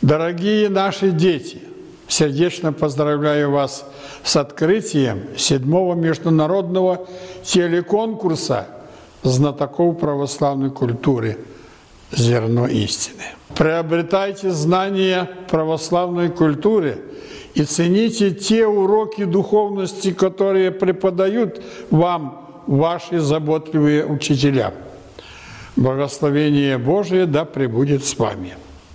Дорогие наши дети, сердечно поздравляю вас с открытием 7-го международного телеконкурса знатоков православной культуры «Зерно истины». Приобретайте знания православной культуры и цените те уроки духовности, которые преподают вам ваши заботливые учителя. Благословение Божие да пребудет с вами.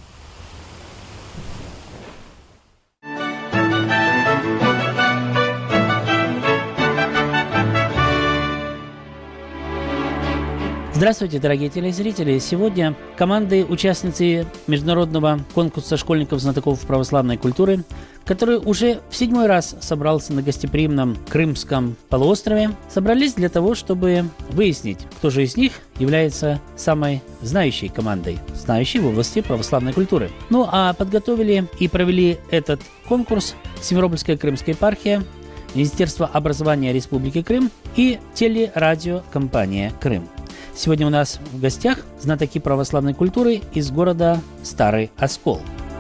Здравствуйте, дорогие телезрители! Сегодня команды-участницы международного конкурса школьников-знатоков православной культуры, который уже в 7-й раз собрался на гостеприимном Крымском полуострове, собрались для того, чтобы выяснить, кто же из них является самой знающей командой, знающей в области православной культуры. Ну а подготовили и провели этот конкурс Симферопольская Крымская епархия, Министерство образования Республики Крым и телерадиокомпания «Крым». Сегодня у нас в гостях знатоки православной культуры из города Старый Оскол.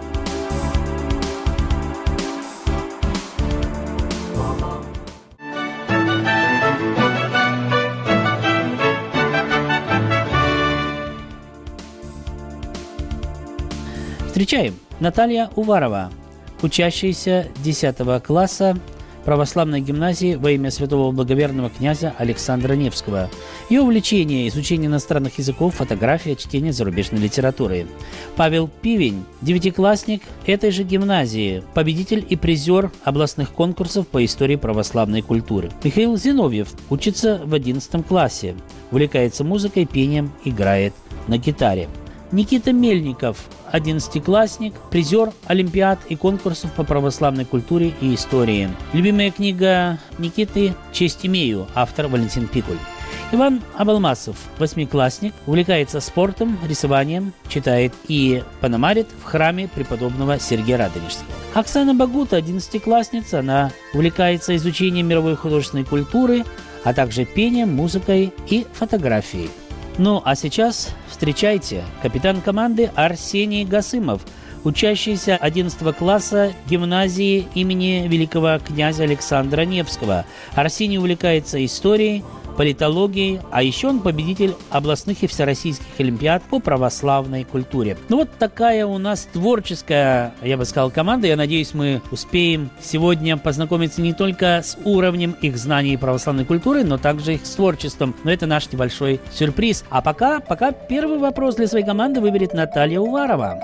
Встречаем Наталья Уварова, учащаяся 10 класса православной гимназии во имя святого благоверного князя Александра Невского. Ее увлечение – изучение иностранных языков, фотография, чтение зарубежной литературы. Павел Пивень, 9-классник этой же гимназии, победитель и призер областных конкурсов по истории православной культуры. Михаил Зиновьев учится в 11 классе, увлекается музыкой, пением, играет на гитаре. Никита Мельников, 11-классник, призер олимпиад и конкурсов по православной культуре и истории. Любимая книга Никиты «Честь имею», автор Валентин Пикуль. Иван Абалмасов, 8-классник, увлекается спортом, рисованием, читает и пономарит в храме преподобного Сергия Радонежского. Оксана Багута, 11-классница, она увлекается изучением мировой художественной культуры, а также пением, музыкой и фотографией. Ну а сейчас встречайте капитан команды Арсений Гасымов, учащийся 11 класса гимназии имени великого князя Александра Невского. Арсений увлекается историей, политологией, а еще он победитель областных и всероссийских олимпиад по православной культуре. Ну вот такая у нас творческая, я бы сказал, команда. Я надеюсь, мы успеем сегодня познакомиться не только с уровнем их знаний православной культуры, но также их с творчеством. Но это наш небольшой сюрприз. А пока первый вопрос для своей команды выберет Наталья Уварова.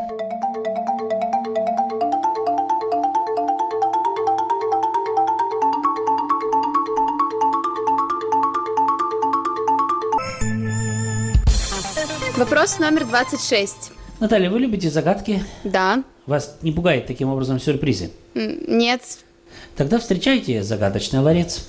Вопрос номер 26. Наталья, вы любите загадки? Да. Вас не пугает таким образом сюрпризы? Нет. Тогда встречайте загадочный ларец.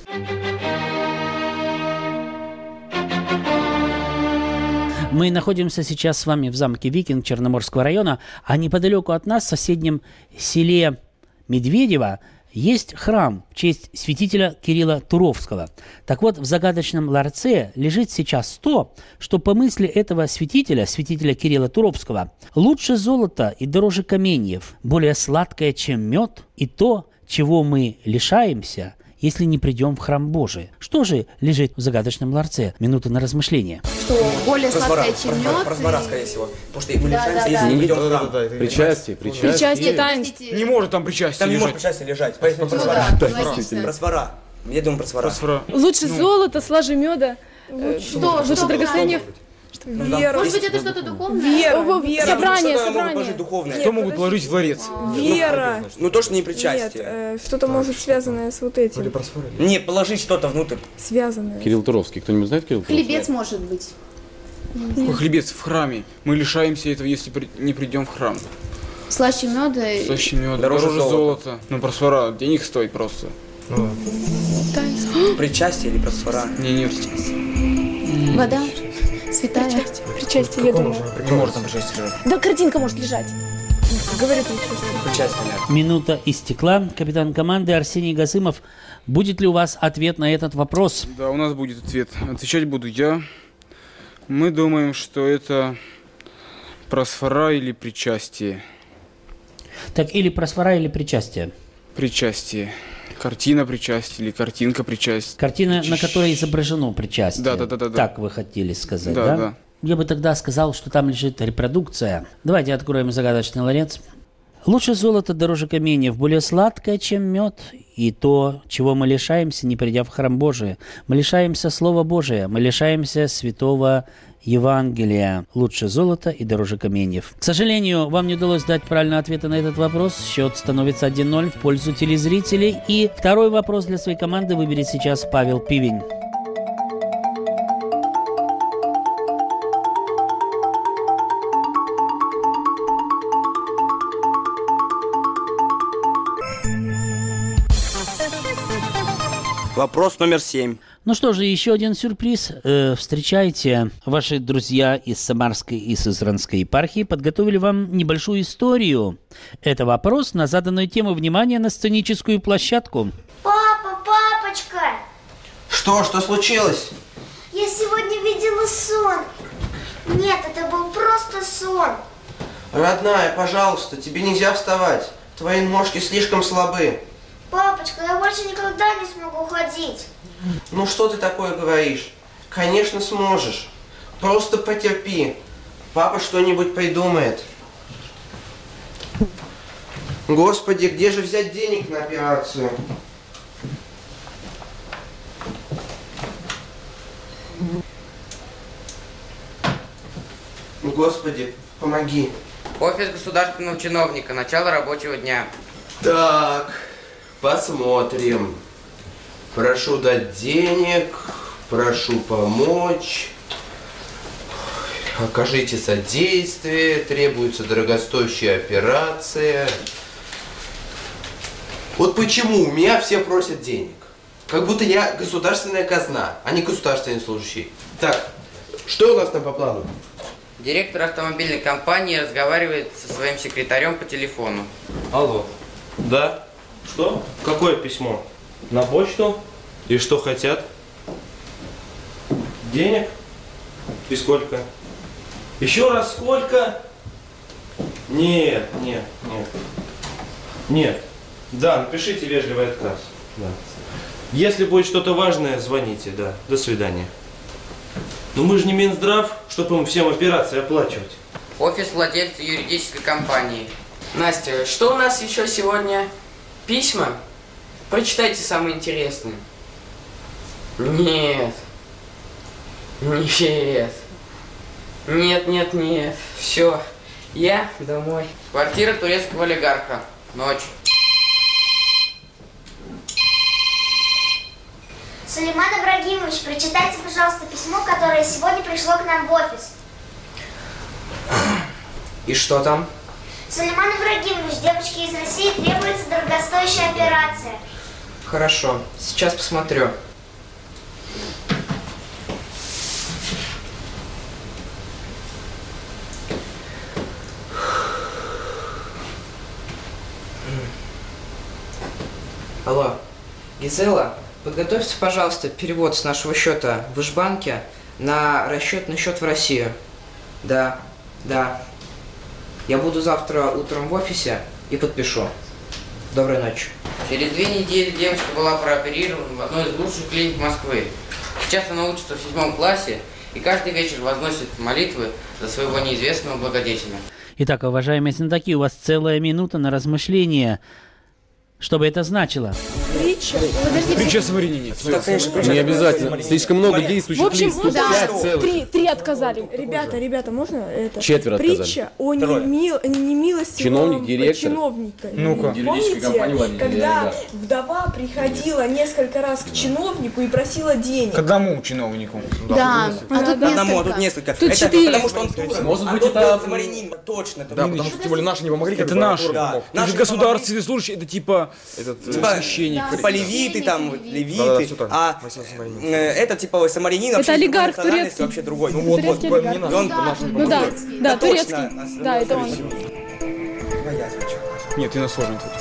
Мы находимся сейчас с вами в замке Викинг Черноморского района, а неподалеку от нас, в соседнем селе Медведево, есть храм в честь святителя Кирилла Туровского. Так вот, в загадочном ларце лежит сейчас то, что по мысли этого святителя Кирилла Туровского, лучше золота и дороже каменьев, более сладкое, чем мед, и то, чего мы лишаемся, если не придем в храм Божий. Что же лежит в загадочном ларце? Минута на размышление. Что более сладкое, чем мед? Просвора, скорее всего. Потому что мы лишаемся, если не придем в храм. Причастие, таинство. Не может там причастие Там не лежать. может причастие лежать. Поэтому просвора. Просвора. Я думаю, просвора. Лучше золота, слаже меда. Лучше драгоценнее. Вера. Может быть, это что-то духовное? Вера. Собрание. Могут положить духовное. Что могут положить в ларец? Вера. Ну то, что не причастие. Нет, что-то может связанное с вот этим. Не, положить что-то внутрь. Связанное. Кирилл Туровский. Кто-нибудь знает Кирилл Туровский? Хлебец может быть. Какой хлебец в храме? Мы лишаемся этого, если не придем в храм. Слаще меда. Слаще меда, Дороже золота. Ну, просвора, денег стоит просто. Причастие или просвора? Не. Вода. Святая. Причастие, я думаю. Не может там причастие лежать. Да, картинка может лежать. Говорит причастие. Причастие, нет. Минута истекла. Капитан команды Арсений Гасымов. Будет ли у вас ответ на этот вопрос? Да, у нас будет ответ. Отвечать буду я. Мы думаем, что это просфора или причастие. Так, или просфора, или причастие. Причастие. Картина причастия или картинка причастия. Картина, на которой изображено причастие. Да. Так вы хотели сказать, Да, да? да. Я бы тогда сказал, что там лежит репродукция. Давайте откроем загадочный ларец. Лучше золото дороже каменьев, более сладкое, чем мед. И то, чего мы лишаемся, не придя в храм Божий. Мы лишаемся Слова Божия, мы лишаемся святого Евангелия. Лучше золота и дороже каменьев. К сожалению, вам не удалось дать правильного ответа на этот вопрос. Счет становится 1-0 в пользу телезрителей. И второй вопрос для своей команды выберет сейчас Павел Пивень. Вопрос номер 7. Ну что же, еще один сюрприз. Встречайте, ваши друзья из Самарской и Сызранской епархии подготовили вам небольшую историю. Это вопрос на заданную тему. Внимания на сценическую площадку. Папа, папочка, Что случилось? я сегодня видела сон. Нет, это был просто сон. Родная, пожалуйста, тебе нельзя вставать. Твои ножки слишком слабы. Папочка, я больше никогда не смогу ходить. Ну что ты такое говоришь? Конечно сможешь. Просто потерпи. Папа что-нибудь придумает. Господи, где же взять денег на операцию? Господи, помоги. Офис государственного чиновника. Начало рабочего дня. Так, посмотрим. Прошу дать денег, прошу помочь. Окажите содействие, требуется дорогостоящая операция. Вот почему у меня все просят денег? Как будто я государственная казна, а не государственный служащий. Так, что у нас там по плану? Директор автомобильной компании разговаривает со своим секретарем по телефону. Алло. Да? Что? Какое письмо? На почту? И что хотят? Денег? И сколько? Еще раз сколько? Нет. Да, напишите вежливый отказ. Да. Если будет что-то важное, звоните, да. До свидания. Но мы же не Минздрав, чтобы им всем операции оплачивать. Офис владельца юридической компании. Настя, что у нас еще сегодня? Письма? Прочитайте самые интересные. Нет. Все, я домой. Квартира турецкого олигарха. Ночь. Сулейман Ибрагимович, прочитайте, пожалуйста, письмо, которое сегодня пришло к нам в офис. И что там? Сулейман Ибрагимович, девочке из России требуется дорогостоящая операция. Хорошо, сейчас посмотрю. Алло, Гизела, подготовьте, пожалуйста, перевод с нашего счета в Ижбанке на расчетный счет в Россию. Да. Я буду завтра утром в офисе и подпишу. Доброй ночи. Через 2 недели девочка была прооперирована в одной из лучших клиник Москвы. Сейчас она учится в 7 классе и каждый вечер возносит молитвы за своего неизвестного благодетеля. Итак, уважаемые знатоки, у вас целая минута на размышление. Что бы это значило? Притча. Притча о самарянине. Не обязательно. Слишком много действующих В общем, лиц. Тут 5 целых. три отказали. Ребята, можно это? Четверо отказали. Притча о немилостивом Чиновник, директор. чиновнике. Ну-ка. Помните, когда вдова приходила несколько раз к чиновнику и просила денег? К одному чиновнику. Да, а тут несколько. Тут 4. Потому что он турок. Может быть, это... Самарянин, точно. Да, потому что тем более наши не помогли. Это наши. Да. Ты же государственный служащий, это типа священник. Типа левиты там, левиты. А это типа самарянин, вообще олигарх национальности турецкий. вообще другой. Ну вот, Турецкий не олигарх. наш. Он Ну да, Да, турецкий. точно. Да, это он. Нет, ты на сложный тут.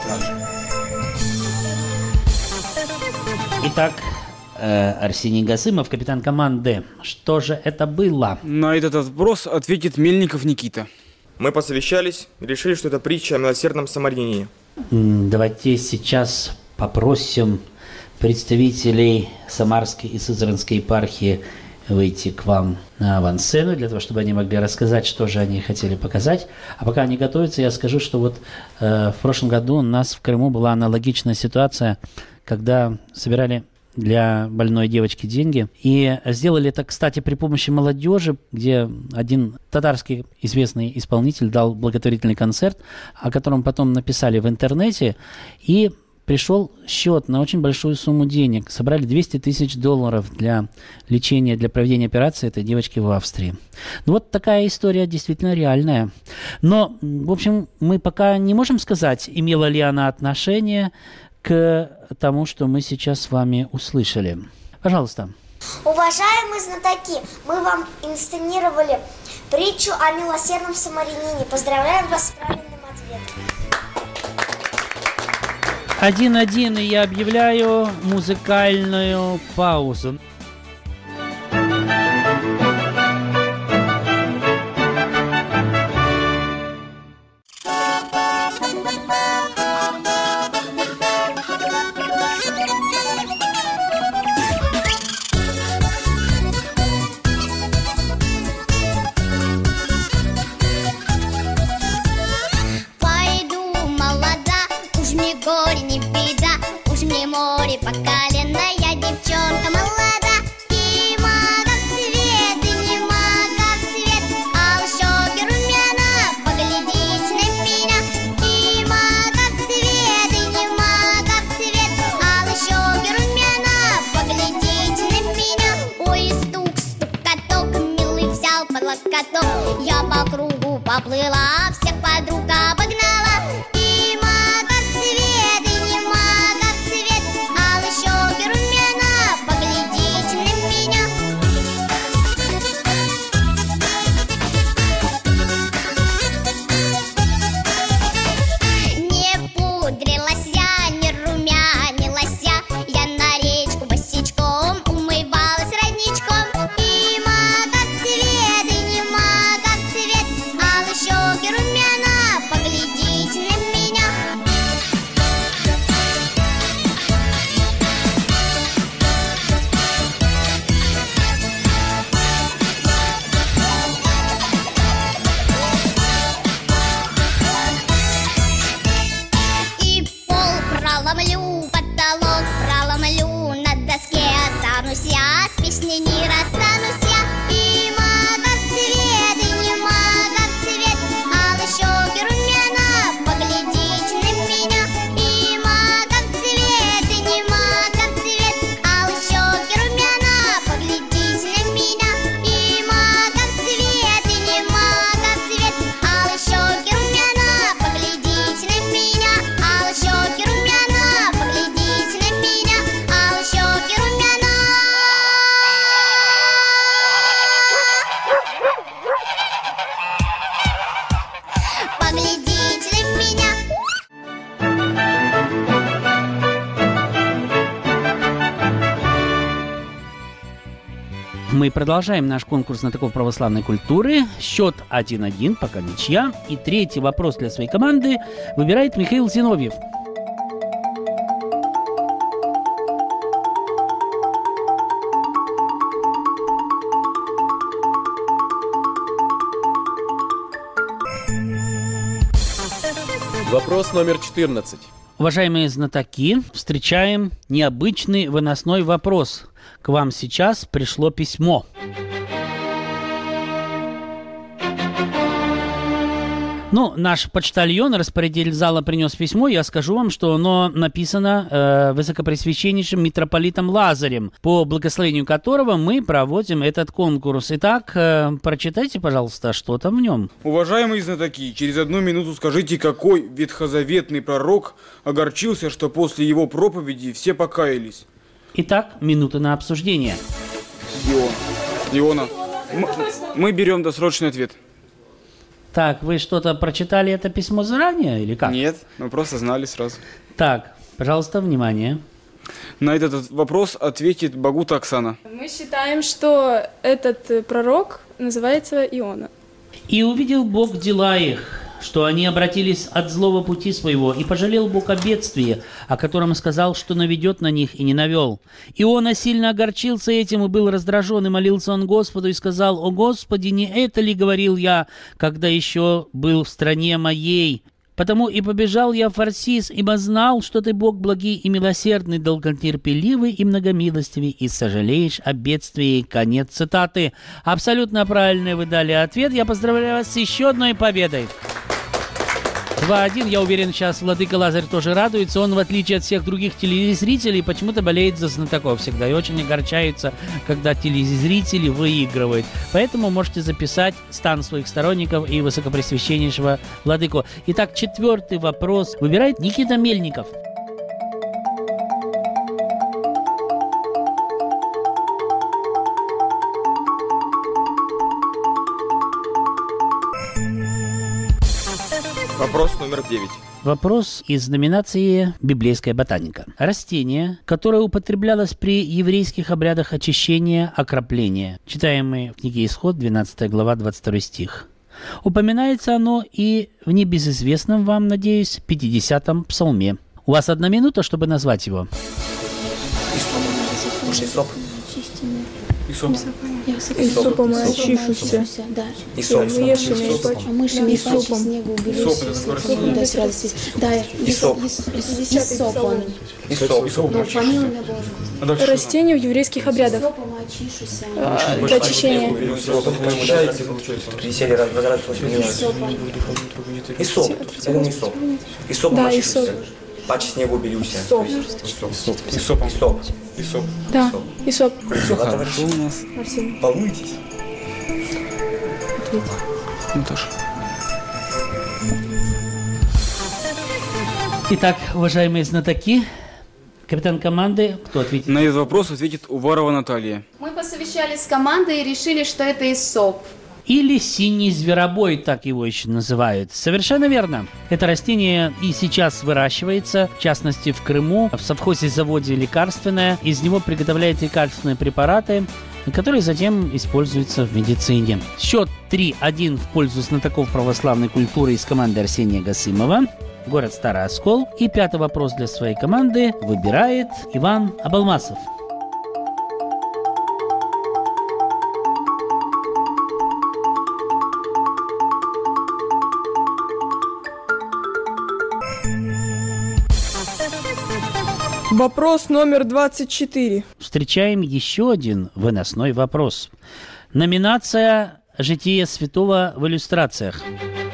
Итак, Арсений Гасымов, капитан команды. Что же это было? На этот вопрос ответит Мельников Никита. Мы посовещались, решили, что это притча о милосердном самарянине. Давайте сейчас попросим представителей Самарской и Сызранской епархии выйти к вам на авансцену, для того, чтобы они могли рассказать, что же они хотели показать. А пока они готовятся, я скажу, что вот в прошлом году у нас в Крыму была аналогичная ситуация, когда собирали для больной девочки деньги. И сделали это, кстати, при помощи молодежи, где один татарский известный исполнитель дал благотворительный концерт, о котором потом написали в интернете, и пришел счет на очень большую сумму денег. Собрали $200 тысяч для лечения, для проведения операции этой девочки в Австрии. Ну, вот такая история действительно реальная. Но, в общем, мы пока не можем сказать, имела ли она отношение к тому, что мы сейчас с вами услышали. Пожалуйста. Уважаемые знатоки, мы вам инсценировали притчу о милосердном самарянине. Поздравляем вас с правильным ответом. 1-1, и я объявляю музыкальную паузу. Я по кругу поплыла, всех подруг обогнала. И маков цвет, и не маков цвет, алые щеки румяна, поглядите на меня. Не пудрилась я, не румянилась я на речку босичком умывалась родничком. И маков цвет, и не маков цвет, алые щеки румяна, поглядите на меня. И пол проломлю, потолок проломлю, на доске останусь я, с песней не расстанусь я. И маков цвет, и не маков цвет, алые щеки румяна, поглядите на меня. И маков цвет, и не маков цвет, алые щеки румяна, поглядите на меня. И маков цвет, и не маков цвет, алые щеки румяна, поглядите на меня. Алые щеки румяна, поглядите на меня. Алые щеки румяна. Поглядите на меня. Мы продолжаем наш конкурс знатоков православной культуры. Счет 1-1, пока ничья. И третий вопрос для своей команды выбирает Михаил Зиновьев. Вопрос номер 14. Уважаемые знатоки, встречаем необычный выносной вопрос. К вам сейчас пришло письмо. Ну, наш почтальон, распорядитель зала, принес письмо. Я скажу вам, что оно написано высокопреосвященнейшим митрополитом Лазарем, по благословению которого мы проводим этот конкурс. Итак, прочитайте, пожалуйста, что там в нем. Уважаемые знатоки, через 1 минуту скажите, какой ветхозаветный пророк огорчился, что после его проповеди все покаялись? Итак, минута на обсуждение. Иона. Мы берем досрочный ответ. Так, вы что-то прочитали это письмо заранее или как? Нет, мы просто знали сразу. Так, пожалуйста, внимание. На этот вопрос ответит Багута Оксана. Мы считаем, что этот пророк называется Иона. И увидел Бог дела их, что они обратились от злого пути своего, и пожалел Бог о бедствии, о котором сказал, что наведет на них, и не навел. Иона сильно огорчился этим и был раздражен, и молился он Господу, и сказал: «О Господи, не это ли говорил я, когда еще был в стране моей? Потому и побежал я в Фарсис, ибо знал, что ты Бог благий и милосердный, долготерпеливый и многомилостивый, и сожалеешь о бедствии». Конец цитаты. Абсолютно правильный вы дали ответ. Я поздравляю вас с еще одной победой. 2-1. Я уверен, сейчас владыка Лазарь тоже радуется. Он, в отличие от всех других телезрителей, почему-то болеет за знатоков всегда. И очень огорчается, когда телезрители выигрывают. Поэтому можете записать стан своих сторонников и высокопресвященнейшего владыку. Итак, 4-й вопрос выбирает Никита Мельников. Вопрос номер 9. Вопрос из номинации «Библейская ботаника». Растение, которое употреблялось при еврейских обрядах очищения, окропления. Читаемый в книге Исход, 12 глава, 22 стих. Упоминается оно и в небезызвестном вам, надеюсь, 50-м псалме. У вас 1 минута, чтобы назвать его. Исоп. Исопом очищуся. Да. Исоп. Мышами паче снегу уберись. Исоп он. Растение в еврейских обрядах. Для очищения. Веселье возвращается 8 минут. Исоп. Это не исоп. Исопом очищуся. Паче снегу уберись. Исоп. Да, Исоп. Все хорошо у нас. Волнуйтесь. Наташа. Итак, уважаемые знатоки, капитан команды, кто ответит? На этот вопрос ответит Уварова Наталья. Мы посовещались с командой и решили, что это исоп. Или синий зверобой, так его еще называют. Совершенно верно. Это растение и сейчас выращивается, в частности в Крыму, в совхозе-заводе «Лекарственное». Из него приготовляют лекарственные препараты, которые затем используются в медицине. Счет 3-1 в пользу знатоков православной культуры из команды Арсения Гасымова. Город Старый Оскол. И 5-й вопрос для своей команды выбирает Иван Абалмасов. Вопрос номер 24. Встречаем еще один выносной вопрос. Номинация «Житие святого в иллюстрациях».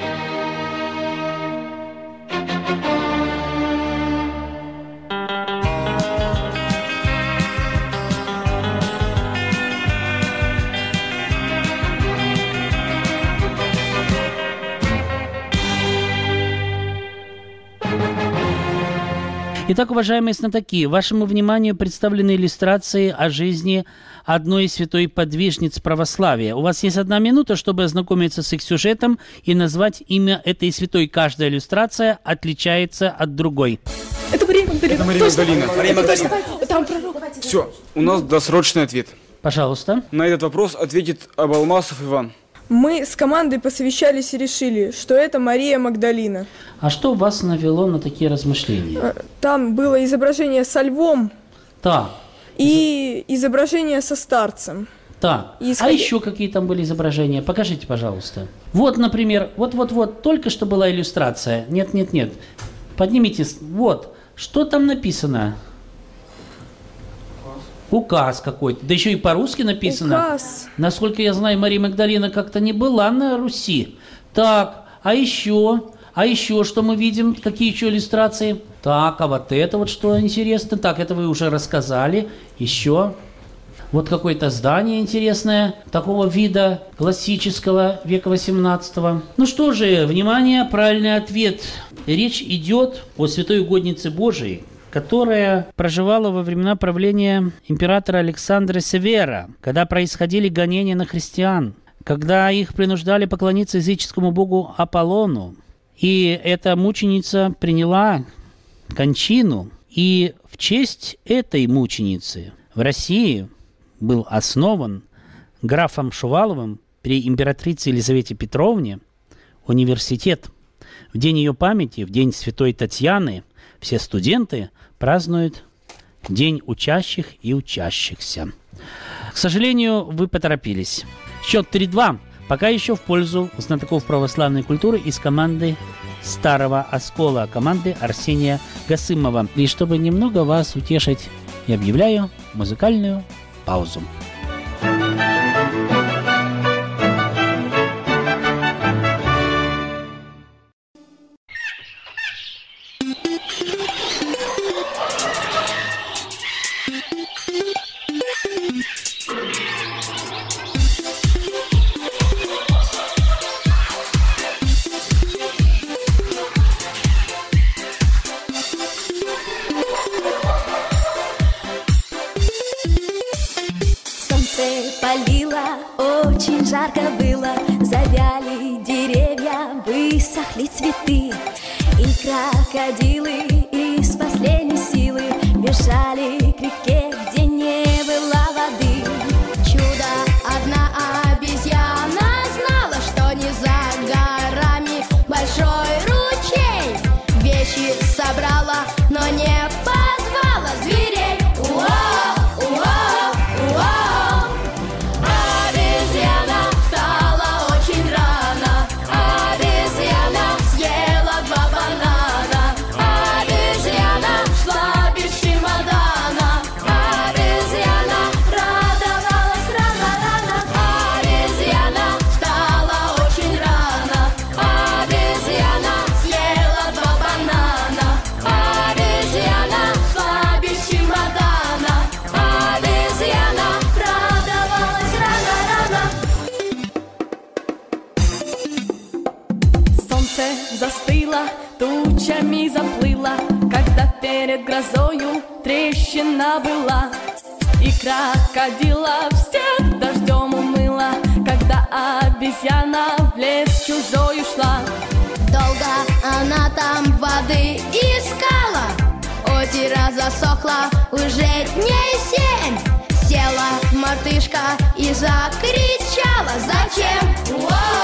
Итак, уважаемые знатоки, вашему вниманию представлены иллюстрации о жизни одной из святой подвижниц православия. У вас есть 1 минута, чтобы ознакомиться с их сюжетом и назвать имя этой святой. Каждая иллюстрация отличается от другой. Это Мария Магдалина. Мария Магдалина. Там пророк. Все, у нас досрочный ответ. Пожалуйста. На этот вопрос ответит Абалмасов Иван. Мы с командой посовещались и решили, что это Мария Магдалина. А что вас навело на такие размышления? Там было изображение со львом. Так. И изображение со старцем. Так. А еще какие там были изображения? Покажите, пожалуйста. Вот, например, вот, только что была иллюстрация. Нет. Поднимите. Вот. Что там написано? Указ какой-то. Да еще и по-русски написано. Указ. Насколько я знаю, Мария Магдалина как-то не была на Руси. Так, а еще что мы видим? Какие еще иллюстрации? Так, а вот это вот что интересно. Так, это вы уже рассказали. Еще. Вот какое-то здание интересное, такого вида, классического, века 18-го. Ну что же, внимание, правильный ответ. Речь идет о святой угоднице Божией, которая проживала во времена правления императора Александра Севера, когда происходили гонения на христиан, когда их принуждали поклониться языческому богу Аполлону. И эта мученица приняла кончину. И в честь этой мученицы в России был основан графом Шуваловым при императрице Елизавете Петровне университет. В день ее памяти, в день Святой Татьяны, все студенты празднуют День учащих и учащихся. К сожалению, вы поторопились. Счет 3-2. Пока еще в пользу знатоков православной культуры из команды Старого Оскола, команды Арсения Гасымова. И чтобы немного вас утешить, я объявляю музыкальную паузу. Палило, очень жарко было, завяли деревья, высохли цветы. И крокодилы из последней силы бежали к реке, где не было воды. Чудо, одна обезьяна знала, что не за горами большой ручей. Вещи собрала, но не позвала зверей. Застыла, тучами заплыла, когда перед грозою трещина была. И крокодила всех дождем умыла, когда обезьяна в лес чужой ушла. Долго она там воды искала, озеро засохло уже дней 7. Села мартышка и закричала: зачем?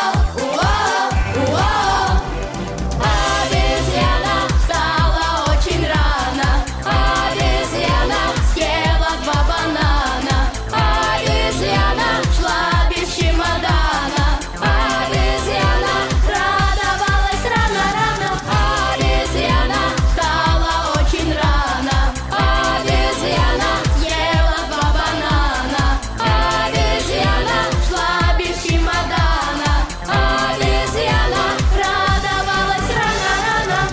Обезьяна встала очень рано, обезьяна съела 2 банана, обезьяна шла без чемодана, обезьяна радовалась рано-рано, обезьяна встала очень рано, обезьяна съела 2 банана, обезьяна шла без чемодана, обезьяна радовалась рано-рано.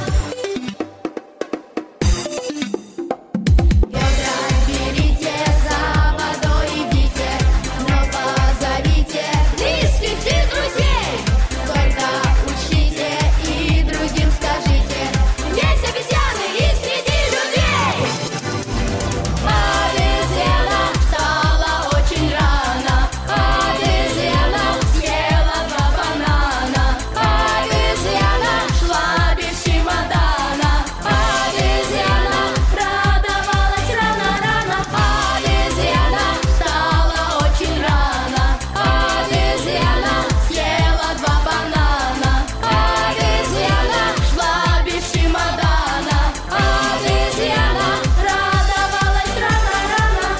Ведра берите, за водой идите, но позовите близких и друзей. Только учтите и другим скажите: есть обезьяны и среди людей. Обезьяна встала очень рано, обезьяна съела 2 банана, обезьяна шла без чемодана, обезьяна радовалась рано-рано, обезьяна встала очень рано, обезьяна съела 2 банана, обезьяна шла без чемодана, обезьяна радовалась рано-рано.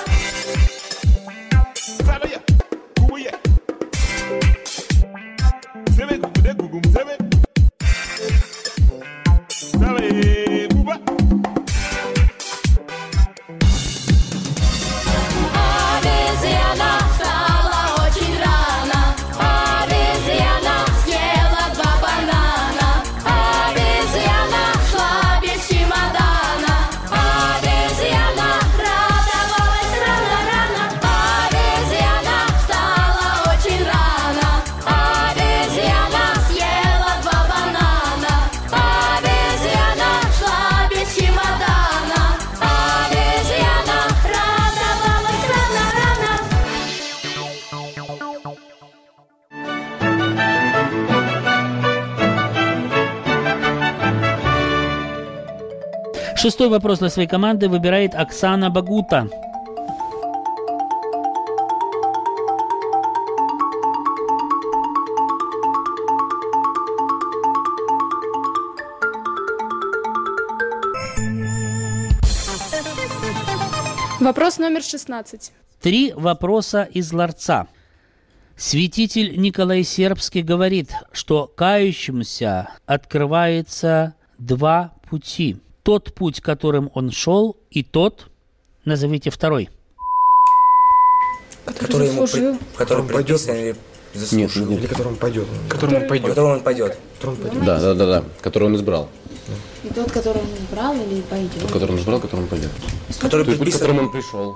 Обезьяна встала очень рано, обезьяна съела 2 банана, обезьяна шла без чемодана, обезьяна радовалась рано-рано, обезьяна встала очень рано, обезьяна съела 2 банана, обезьяна шла без чемодана, обезьяна радовалась рано-рано. Шестой вопрос для своей команды выбирает Оксана Багута. Вопрос номер 16. 3 вопроса из ларца. Святитель Николай Сербский говорит, что кающемуся открывается 2 пути. Тот путь, которым он шел, и тот, назовите второй. Который ему предписан или заслужил? Нет. Или которому пойдет? Которому пойдет. Которому он пойдет. Да. Который он избрал. И тот, который он избрал, или пойдет? Тот, который он избрал, который он пойдет. Который Тот путь, предписан... которым он пришел.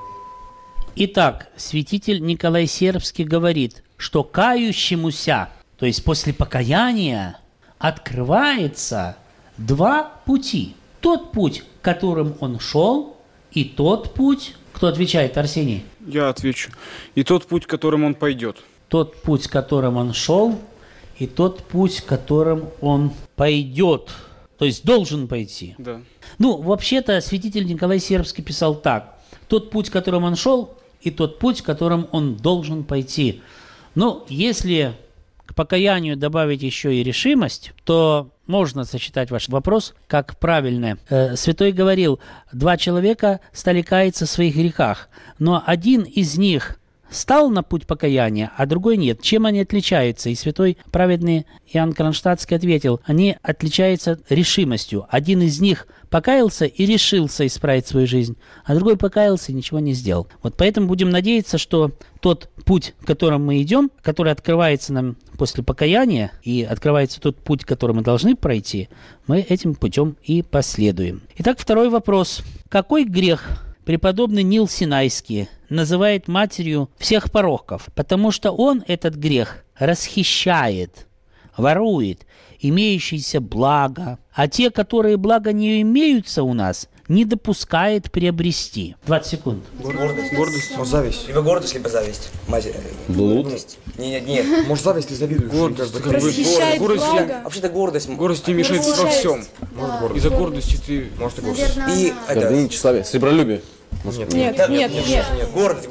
Итак, святитель Николай Сербский говорит, что кающемуся, то есть после покаяния, открывается 2 пути. Тот путь, которым он шел, и тот путь... Кто отвечает, Арсений? Я отвечу. И тот путь, которым он пойдет. Тот путь, которым он шел, и тот путь, которым он пойдет. То есть должен пойти. Да. Ну, вообще-то, святитель Николай Сербский писал так. Тот путь, которым он шел, и тот путь, которым он должен пойти. Ну, если к покаянию добавить еще и решимость, то можно сочетать ваш вопрос как правильное. Святой говорил, 2 человека стали каяться в своих грехах, но один из них стал на путь покаяния, а другой нет. Чем они отличаются? И святой праведный Иоанн Кронштадтский ответил, они отличаются решимостью. Один из них покаялся и решился исправить свою жизнь, а другой покаялся и ничего не сделал. Вот поэтому будем надеяться, что тот путь, которым мы идем, который открывается нам после покаяния, и открывается тот путь, который мы должны пройти, мы этим путем и последуем. Итак, второй вопрос. Какой грех преподобный Нил Синайский называет матерью всех пороков? Потому что он этот грех расхищает, ворует имеющееся благо, а те, которые блага не имеются у нас, не допускает приобрести. 20 секунд. Гордость. Может, зависть. Либо гордость, либо зависть. Блуд. Нет. Может, зависть ты завидуешь. Расхищает благо. Вообще-то гордость. Гордость тебе мешает во всем. Из-за гордости ты... Может, и гордость. И Гордыня, тщеславие, сребролюбие. Нет. Гордость.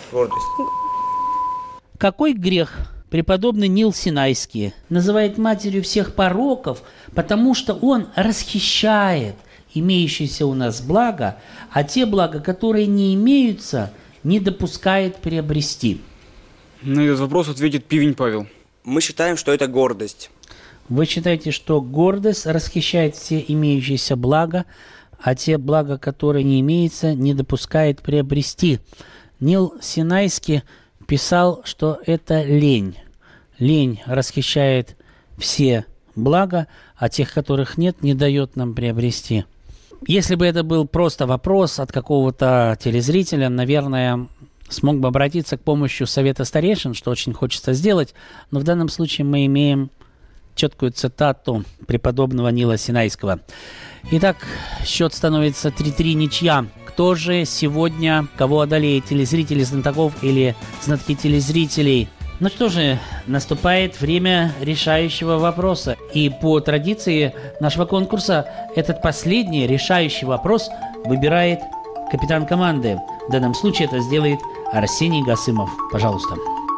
Какой грех преподобный Нил Синайский называет матерью всех пороков, потому что он расхищает имеющиеся у нас блага, а те блага, которые не имеются, не допускает приобрести? На этот вопрос ответит Пивень Павел. Мы считаем, что это гордость. Вы считаете, что гордость расхищает все имеющиеся блага, а те блага, которые не имеются, не допускает приобрести? Нил Синайский писал, что это лень. Лень расхищает все блага, а тех, которых нет, не дает нам приобрести. Если бы это был просто вопрос от какого-то телезрителя, наверное, смог бы обратиться к помощи совета старейшин, что очень хочется сделать, но в данном случае мы имеем четкую цитату преподобного Нила Синайского. Итак, счет становится 3-3 ничья. Кто же сегодня кого одолеет, телезрители знатоков или знатки телезрителей? Ну что же, наступает время решающего вопроса. И по традиции нашего конкурса этот последний решающий вопрос выбирает капитан команды. В данном случае это сделает Арсений Гасымов. Пожалуйста.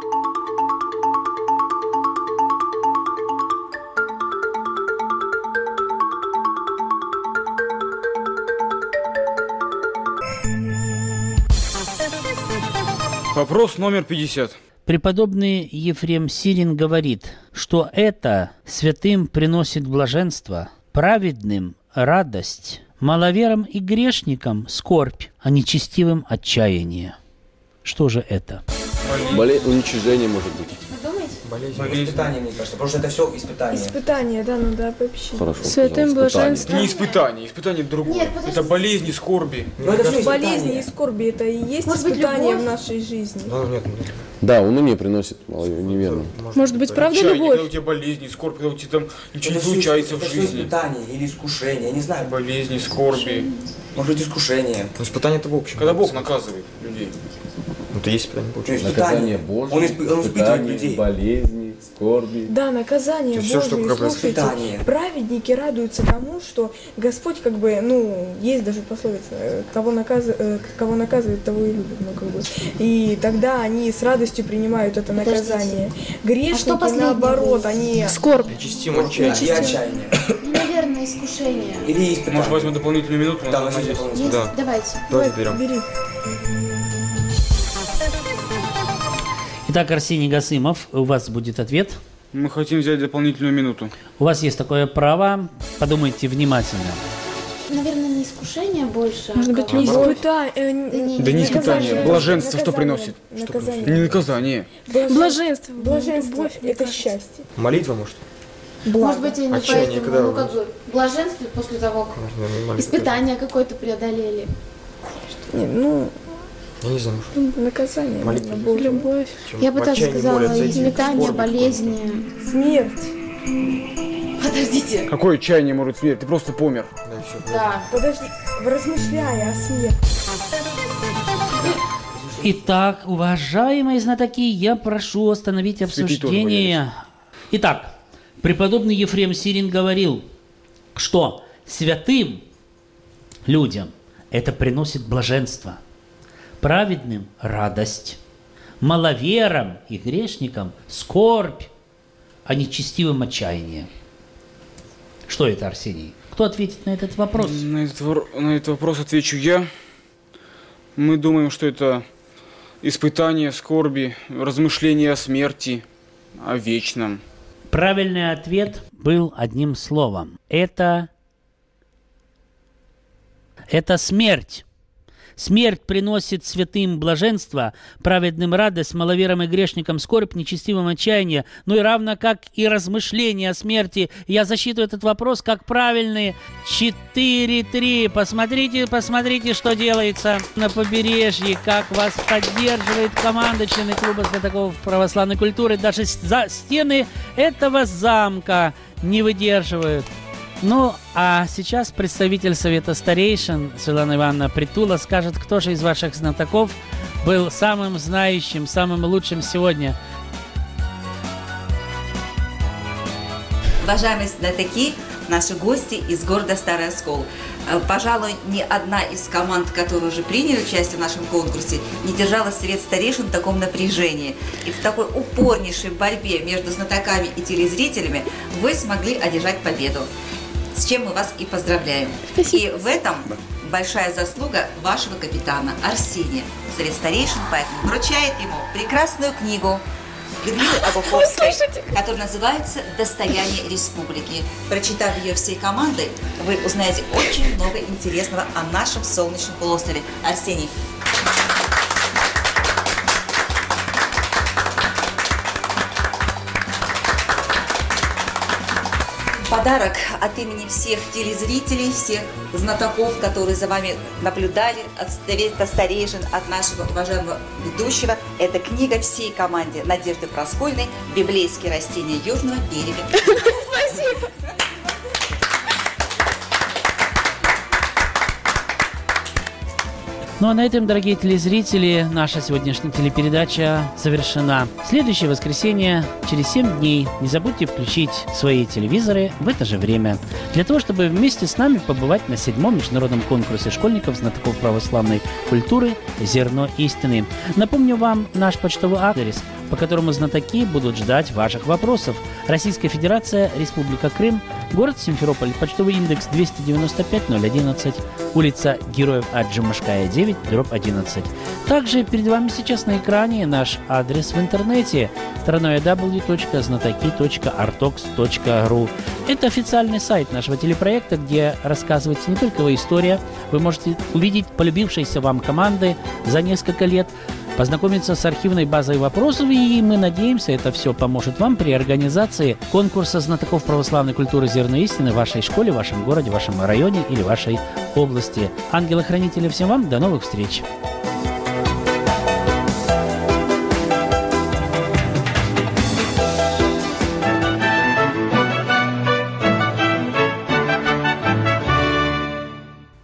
Вопрос номер 50. Преподобный Ефрем Сирин говорит, что это святым приносит блаженство, праведным – радость, маловерам и грешникам – скорбь, а нечестивым – отчаяние. Что же это? Уничижение может быть. Болезнь. Испытание, мне кажется, потому что это все испытание. Испытание, да, надо вообще. Хорошо, Святым блаженством. Не испытание, испытание другое. Нет, это болезни, скорби. Но это все болезни и скорби, это и есть испытание в нашей жизни. Нет. Да, уныние приносит, неверно. Может быть, правда Отчаяние, любовь? когда у тебя болезни, скорбь, когда у тебя там ничего не случается в жизни. Испытание или искушение, я не знаю. Болезни, скорби. Может быть, искушение. Но испытание это в общем. Когда Бог наказывает людей. Ну, это есть испытание, получается. Наказание Божье, Он испытывает людей. болезни, скорби. Да, наказание Это всё, Божие. что И как бы слушайте, испытание. праведники радуются тому, что Господь как бы, ну, есть даже пословица, кого наказывает, того и любит, ну, как бы. И тогда они с радостью принимают это наказание. Грешники, последнее наоборот, будет? они... Скорбь. Нечестимо И отчаяние. отчаяние. Ну, наверное, искушение. Или испытание. Может, возьмем дополнительную минуту? Да, возьмем дополнительную. Есть? Да. Давайте. Давайте берем. Бери. Итак, Арсений Гасымов, у вас будет ответ. Мы хотим взять дополнительную минуту. У вас есть такое право. Подумайте внимательно. Наверное, не искушение больше. Может быть, не Да не испытание, блаженство что приносит? Наказание. Не наказание. Блаженство. Блаженство – это счастье. Молитва, может? Может быть, и не Отчаяние, поэтому. когда Ну, вы- как бы, блаженство после того, как Молитва. испытание какое-то преодолели. Не, ну, Я не знаю, может. наказание. Молитва. наверное, Божье. Любовь. Чем Я бы в так отчаянии сказала, молятся, эти испытание, скорби болезни. Смерть. Подождите. Какое отчаяние может смерть? Ты просто помер. Да, и всё. Да. Подожди, размышляя о смерти. Итак, уважаемые знатоки, я прошу остановить Святые тоже обсуждение. Итак, преподобный Ефрем Сирин говорил, что святым людям это приносит блаженство, праведным – радость, маловерам и грешникам – скорбь, а нечестивым – отчаяние. Что это, Арсений? Кто ответит на этот вопрос? На этот вопрос отвечу я. Мы думаем, что это испытание скорби, размышления о смерти, о вечном. Правильный ответ был одним словом. Это смерть. Смерть приносит святым блаженство, праведным радость, маловерам и грешникам скорбь, нечестивым отчаяние, ну и равно как и размышления о смерти. Я засчитываю этот вопрос как правильный. 4-3. Посмотрите, что делается на побережье, как вас поддерживает команда, члены клуба знатоков православной культуры. Даже за стены этого замка не выдерживают. Ну, а сейчас представитель Совета старейшин Светлана Ивановна Притула скажет, кто же из ваших знатоков был самым знающим, самым лучшим сегодня. Уважаемые знатоки, наши гости из города Старый Оскол. Пожалуй, ни одна из команд, которые уже приняли участие в нашем конкурсе, не держала Совет старейшин в таком напряжении. И в такой упорнейшей борьбе между знатоками и телезрителями вы смогли одержать победу. С чем мы вас и поздравляем. Спасибо. И в этом большая заслуга вашего капитана Арсения. Совет старейшин поэтому вручает ему прекрасную книгу Людмилы Обуховской, которая называется «Достояние республики». Прочитав ее всей командой, вы узнаете очень много интересного о нашем солнечном полуострове. Арсений. Подарок от имени всех телезрителей, всех знатоков, которые за вами наблюдали, от Совета старейшин, от нашего уважаемого ведущего. Это книга всей команде Надежды Проскольной «Библейские растения Южного берега». Спасибо. Ну а на этом, дорогие телезрители, наша сегодняшняя телепередача завершена. Следующее воскресенье, через 7 дней. Не забудьте включить свои телевизоры в это же время, для того, чтобы вместе с нами побывать на 7-м международном конкурсе школьников знатоков православной культуры «Зерно истины». Напомню вам наш почтовый адрес, по которому знатоки будут ждать ваших вопросов. Российская Федерация, Республика Крым, город Симферополь, почтовый индекс 295-011, улица Героев Аджимашкая, 9/11. Также перед вами сейчас на экране наш адрес в интернете www.znatoki.artox.ru. Это официальный сайт нашего телепроекта, где рассказывается не только его история. Вы можете увидеть полюбившиеся вам команды за несколько лет, познакомиться с архивной базой вопросов, и мы надеемся, это все поможет вам при организации конкурса знатоков православной культуры «Зерно истины» в вашей школе, в вашем городе, в вашем районе или вашей области. Ангелы-хранители, всем вам до новых встреч!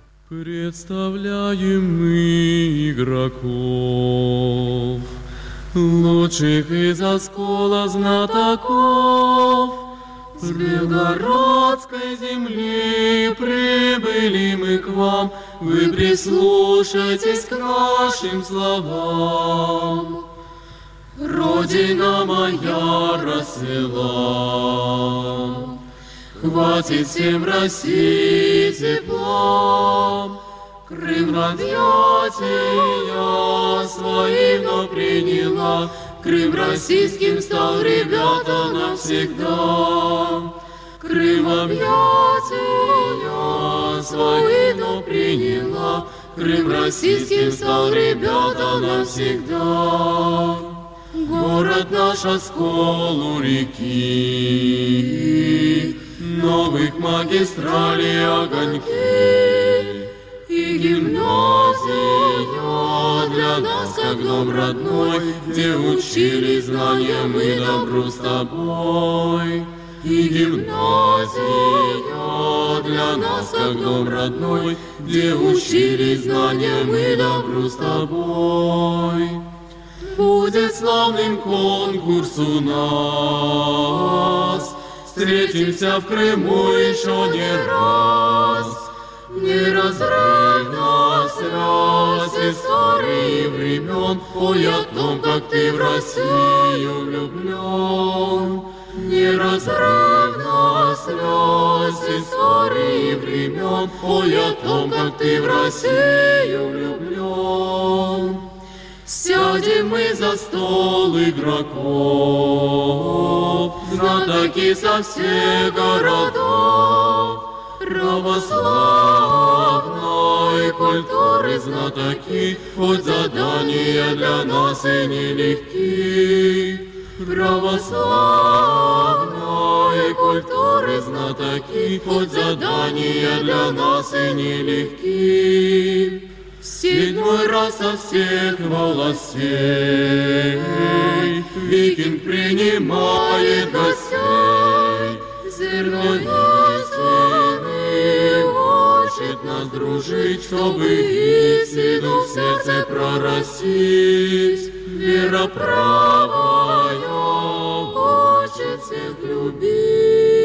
Представляем мы игроков лучших из оскола знатоков. С Белгородской земли прибыли мы к вам, вы прислушайтесь к нашим словам. Родина моя расцвела, хватит всем России тепла. Крым в объятия свои вновь приняла, Крым российским стал, ребята, навсегда. Крым в объятия свои вновь приняла, Крым российским стал, ребята, навсегда. Город наш оскол у реки, новых магистралей огоньки. И гимназия для нас как дом родной, где учились знания мы добру с тобой. И гимназия для нас как дом родной, где учились знания мы добру с тобой. Будет славным конкурс у нас, встретимся в Крыму еще не раз. Неразрывна связь истории времен, ой, о том, как ты в Россию влюблен. Неразрывна связь истории времен, ой, о том, как ты в Россию влюблен. Сядем мы за стол игроков, знатоки со всех городов. Православной культуры знатоки, хоть задания для нас и нелегки. Православной культуры знатоки, хоть задания для нас и нелегки. Седьмой раз со всех властей Викинг принимает гостей. Зерно истины учит нас дружить, чтобы истину в сердце прорастить. Вера правая учит всех любить.